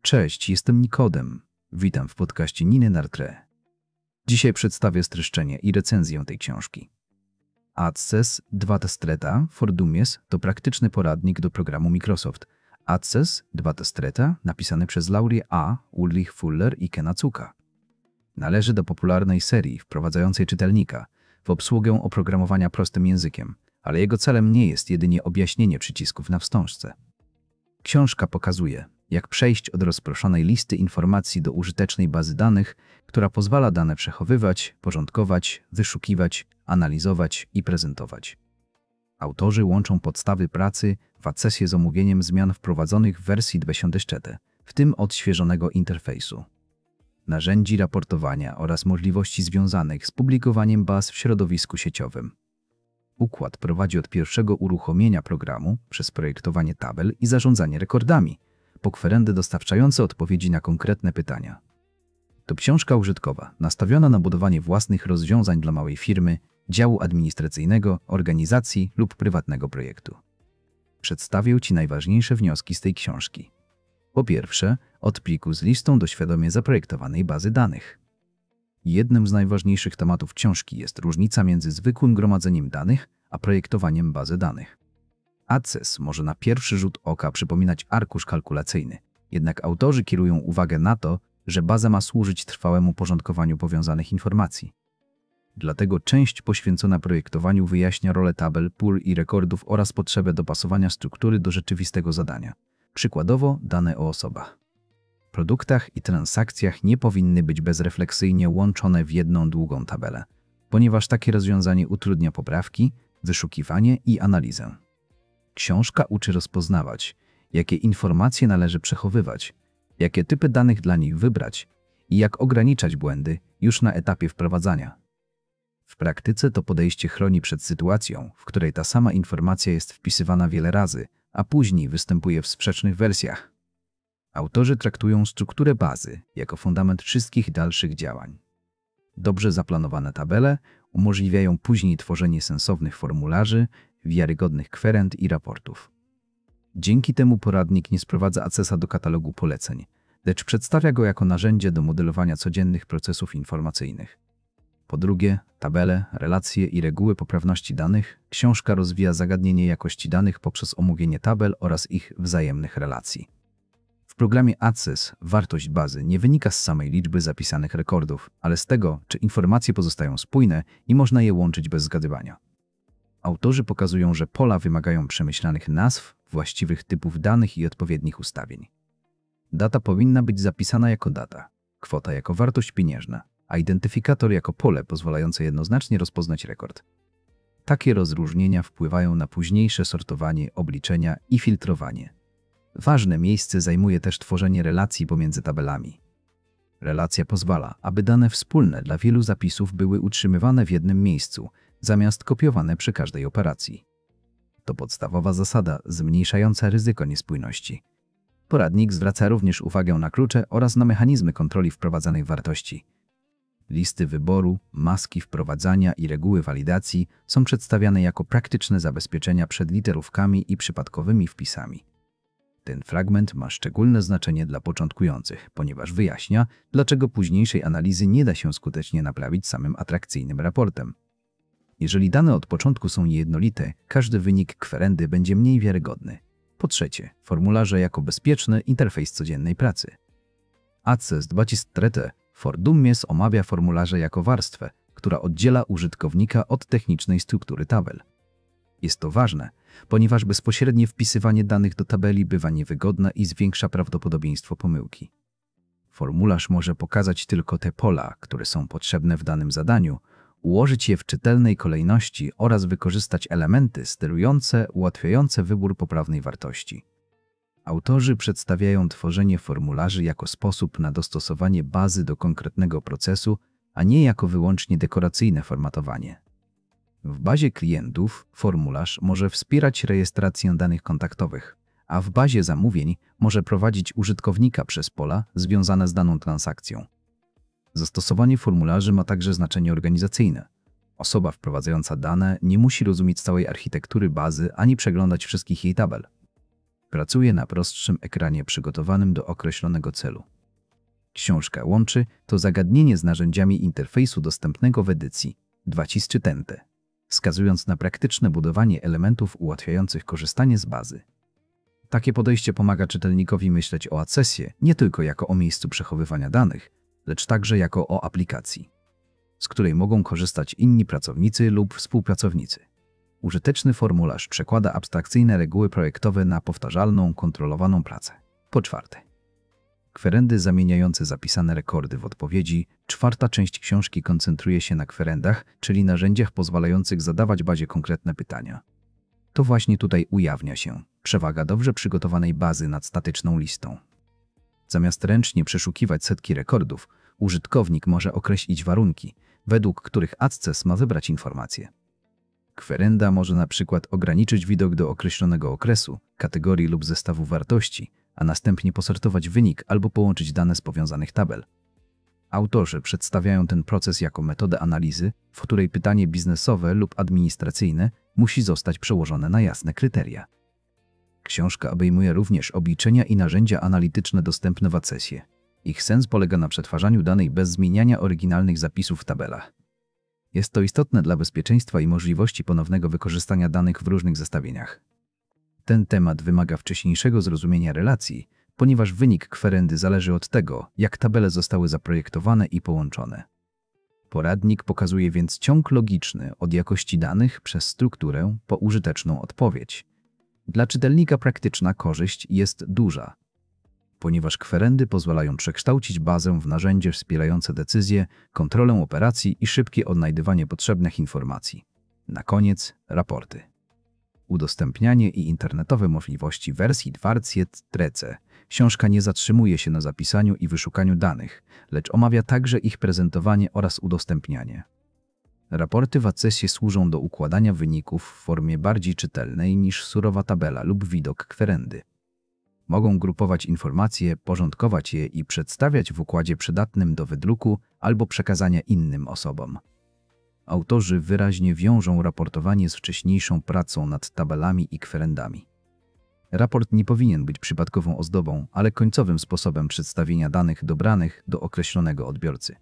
Cześć, jestem Nikodem. Witam w podcaście Niny Nartre. Dzisiaj przedstawię streszczenie i recenzję tej książki. Access 2 Streta for Dummies to praktyczny poradnik do programu Microsoft. Access 2 Streta napisany przez Laurie A., Ulrich Fuller i Kena Zucka. Należy do popularnej serii wprowadzającej czytelnika w obsługę oprogramowania prostym językiem, ale jego celem nie jest jedynie objaśnienie przycisków na wstążce. Książka pokazuje, jak przejść od rozproszonej listy informacji do użytecznej bazy danych, która pozwala dane przechowywać, porządkować, wyszukiwać, analizować i prezentować. Autorzy łączą podstawy pracy w Accessie z omówieniem zmian wprowadzonych w wersji 2010, w tym odświeżonego interfejsu, narzędzi raportowania oraz możliwości związanych z publikowaniem baz w środowisku sieciowym. Układ prowadzi od pierwszego uruchomienia programu przez projektowanie tabel i zarządzanie rekordami, po kwerendy dostarczające odpowiedzi na konkretne pytania. To książka użytkowa, nastawiona na budowanie własnych rozwiązań dla małej firmy, działu administracyjnego, organizacji lub prywatnego projektu. Przedstawię Ci najważniejsze wnioski z tej książki. Po pierwsze, od pliku z listą do świadomie zaprojektowanej bazy danych. Jednym z najważniejszych tematów książki jest różnica między zwykłym gromadzeniem danych a projektowaniem bazy danych. Access może na pierwszy rzut oka przypominać arkusz kalkulacyjny, jednak autorzy kierują uwagę na to, że baza ma służyć trwałemu porządkowaniu powiązanych informacji. Dlatego część poświęcona projektowaniu wyjaśnia rolę tabel, pól i rekordów oraz potrzebę dopasowania struktury do rzeczywistego zadania. Przykładowo dane o osobach, produktach i transakcjach nie powinny być bezrefleksyjnie łączone w jedną długą tabelę, ponieważ takie rozwiązanie utrudnia poprawki, wyszukiwanie i analizę. Książka uczy rozpoznawać, jakie informacje należy przechowywać, jakie typy danych dla nich wybrać i jak ograniczać błędy już na etapie wprowadzania. W praktyce to podejście chroni przed sytuacją, w której ta sama informacja jest wpisywana wiele razy, a później występuje w sprzecznych wersjach. Autorzy traktują strukturę bazy jako fundament wszystkich dalszych działań. Dobrze zaplanowane tabele umożliwiają później tworzenie sensownych formularzy, wiarygodnych kwerend i raportów. Dzięki temu poradnik nie sprowadza Accessa do katalogu poleceń, lecz przedstawia go jako narzędzie do modelowania codziennych procesów informacyjnych. Po drugie, tabele, relacje i reguły poprawności danych. Książka rozwija zagadnienie jakości danych poprzez omówienie tabel oraz ich wzajemnych relacji. W programie Access wartość bazy nie wynika z samej liczby zapisanych rekordów, ale z tego, czy informacje pozostają spójne i można je łączyć bez zgadywania. Autorzy pokazują, że pola wymagają przemyślanych nazw, właściwych typów danych i odpowiednich ustawień. Data powinna być zapisana jako data, kwota jako wartość pieniężna, a identyfikator jako pole pozwalające jednoznacznie rozpoznać rekord. Takie rozróżnienia wpływają na późniejsze sortowanie, obliczenia i filtrowanie. Ważne miejsce zajmuje też tworzenie relacji pomiędzy tabelami. Relacja pozwala, aby dane wspólne dla wielu zapisów były utrzymywane w jednym miejscu, zamiast kopiowane przy każdej operacji. To podstawowa zasada zmniejszająca ryzyko niespójności. Poradnik zwraca również uwagę na klucze oraz na mechanizmy kontroli wprowadzanych wartości. Listy wyboru, maski wprowadzania i reguły walidacji są przedstawiane jako praktyczne zabezpieczenia przed literówkami i przypadkowymi wpisami. Ten fragment ma szczególne znaczenie dla początkujących, ponieważ wyjaśnia, dlaczego późniejszej analizy nie da się skutecznie naprawić samym atrakcyjnym raportem. Jeżeli dane od początku są niejednolite, każdy wynik kwerendy będzie mniej wiarygodny. Po trzecie, formularze jako bezpieczny interfejs codziennej pracy. Access 2 Streta for Dummies omawia formularze jako warstwę, która oddziela użytkownika od technicznej struktury tabel. Jest to ważne, ponieważ bezpośrednie wpisywanie danych do tabeli bywa niewygodne i zwiększa prawdopodobieństwo pomyłki. Formularz może pokazać tylko te pola, które są potrzebne w danym zadaniu, ułożyć je w czytelnej kolejności oraz wykorzystać elementy sterujące, ułatwiające wybór poprawnej wartości. Autorzy przedstawiają tworzenie formularzy jako sposób na dostosowanie bazy do konkretnego procesu, a nie jako wyłącznie dekoracyjne formatowanie. W bazie klientów formularz może wspierać rejestrację danych kontaktowych, a w bazie zamówień może prowadzić użytkownika przez pola związane z daną transakcją. Zastosowanie formularzy ma także znaczenie organizacyjne. Osoba wprowadzająca dane nie musi rozumieć całej architektury bazy ani przeglądać wszystkich jej tabel. Pracuje na prostszym ekranie przygotowanym do określonego celu. Książka łączy to zagadnienie z narzędziami interfejsu dostępnego w edycji 2.3, wskazując na praktyczne budowanie elementów ułatwiających korzystanie z bazy. Takie podejście pomaga czytelnikowi myśleć o Accessie nie tylko jako o miejscu przechowywania danych, lecz także jako o aplikacji, z której mogą korzystać inni pracownicy lub współpracownicy. Użyteczny formularz przekłada abstrakcyjne reguły projektowe na powtarzalną, kontrolowaną pracę. Po czwarte, kwerendy zamieniające zapisane rekordy w odpowiedzi. Czwarta część książki koncentruje się na kwerendach, czyli narzędziach pozwalających zadawać bazie konkretne pytania. To właśnie tutaj ujawnia się przewaga dobrze przygotowanej bazy nad statyczną listą. Zamiast ręcznie przeszukiwać setki rekordów, użytkownik może określić warunki, według których Access ma wybrać informacje. Kwerenda może na przykład ograniczyć widok do określonego okresu, kategorii lub zestawu wartości, a następnie posortować wynik albo połączyć dane z powiązanych tabel. Autorzy przedstawiają ten proces jako metodę analizy, w której pytanie biznesowe lub administracyjne musi zostać przełożone na jasne kryteria. Książka obejmuje również obliczenia i narzędzia analityczne dostępne w Accessie. Ich sens polega na przetwarzaniu danych bez zmieniania oryginalnych zapisów w tabelach. Jest to istotne dla bezpieczeństwa i możliwości ponownego wykorzystania danych w różnych zestawieniach. Ten temat wymaga wcześniejszego zrozumienia relacji, ponieważ wynik kwerendy zależy od tego, jak tabele zostały zaprojektowane i połączone. Poradnik pokazuje więc ciąg logiczny od jakości danych przez strukturę po użyteczną odpowiedź. Dla czytelnika praktyczna korzyść jest duża, ponieważ kwerendy pozwalają przekształcić bazę w narzędzie wspierające decyzje, kontrolę operacji i szybkie odnajdywanie potrzebnych informacji. Na koniec raporty. Udostępnianie i internetowe możliwości wersji 2.3. Książka nie zatrzymuje się na zapisaniu i wyszukaniu danych, lecz omawia także ich prezentowanie oraz udostępnianie. Raporty w Accessie służą do układania wyników w formie bardziej czytelnej niż surowa tabela lub widok kwerendy. Mogą grupować informacje, porządkować je i przedstawiać w układzie przydatnym do wydruku albo przekazania innym osobom. Autorzy wyraźnie wiążą raportowanie z wcześniejszą pracą nad tabelami i kwerendami. Raport nie powinien być przypadkową ozdobą, ale końcowym sposobem przedstawienia danych dobranych do określonego odbiorcy.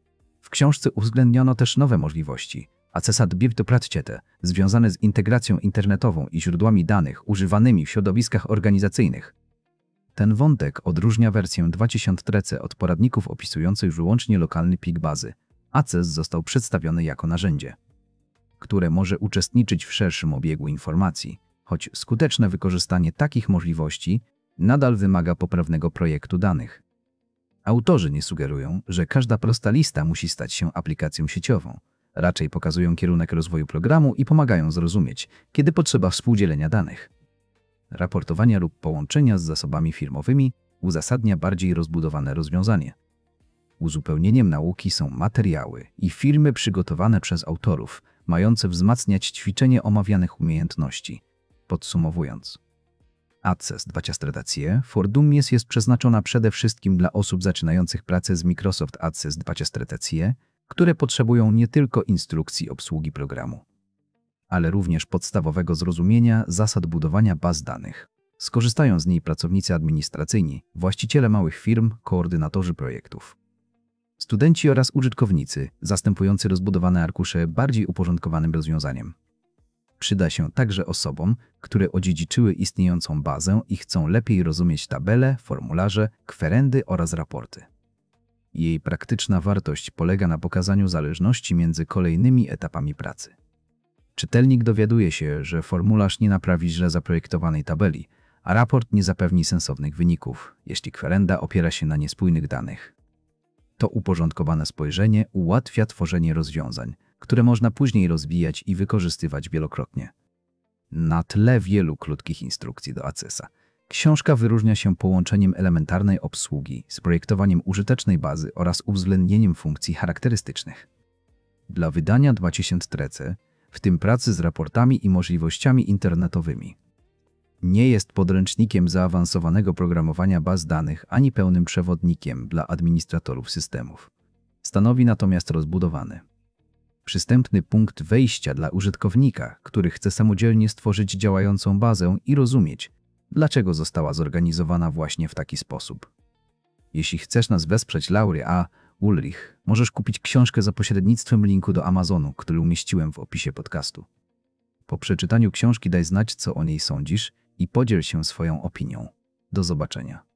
W książce uwzględniono też nowe możliwości, Accessa 2.3, związane z integracją internetową i źródłami danych używanymi w środowiskach organizacyjnych. Ten wątek odróżnia wersję 2.3 od poradników opisujących wyłącznie lokalny plik bazy. Access został przedstawiony jako narzędzie, które może uczestniczyć w szerszym obiegu informacji, choć skuteczne wykorzystanie takich możliwości nadal wymaga poprawnego projektu danych. Autorzy nie sugerują, że każda prosta lista musi stać się aplikacją sieciową. Raczej pokazują kierunek rozwoju programu i pomagają zrozumieć, kiedy potrzeba współdzielenia danych. Raportowania lub połączenia z zasobami firmowymi uzasadnia bardziej rozbudowane rozwiązanie. Uzupełnieniem nauki są materiały i filmy przygotowane przez autorów, mające wzmacniać ćwiczenie omawianych umiejętności. Podsumowując, Access 2.3 for Dummies jest przeznaczona przede wszystkim dla osób zaczynających pracę z Microsoft Access 2.3, które potrzebują nie tylko instrukcji obsługi programu, ale również podstawowego zrozumienia zasad budowania baz danych. Skorzystają z niej pracownicy administracyjni, właściciele małych firm, koordynatorzy projektów, studenci oraz użytkownicy, zastępujący rozbudowane arkusze bardziej uporządkowanym rozwiązaniem. Przyda się także osobom, które odziedziczyły istniejącą bazę i chcą lepiej rozumieć tabele, formularze, kwerendy oraz raporty. Jej praktyczna wartość polega na pokazaniu zależności między kolejnymi etapami pracy. Czytelnik dowiaduje się, że formularz nie naprawi źle zaprojektowanej tabeli, a raport nie zapewni sensownych wyników, jeśli kwerenda opiera się na niespójnych danych. To uporządkowane spojrzenie ułatwia tworzenie rozwiązań, które można później rozwijać i wykorzystywać wielokrotnie. Na tle wielu krótkich instrukcji do Accessa, książka wyróżnia się połączeniem elementarnej obsługi z projektowaniem użytecznej bazy oraz uwzględnieniem funkcji charakterystycznych. Dla wydania 2.3, w tym pracy z raportami i możliwościami internetowymi, nie jest podręcznikiem zaawansowanego programowania baz danych ani pełnym przewodnikiem dla administratorów systemów. Stanowi natomiast rozbudowany, przystępny punkt wejścia dla użytkownika, który chce samodzielnie stworzyć działającą bazę i rozumieć, dlaczego została zorganizowana właśnie w taki sposób. Jeśli chcesz nas wesprzeć, Laury A. Ulrich, możesz kupić książkę za pośrednictwem linku do Amazonu, który umieściłem w opisie podcastu. Po przeczytaniu książki daj znać, co o niej sądzisz i podziel się swoją opinią. Do zobaczenia.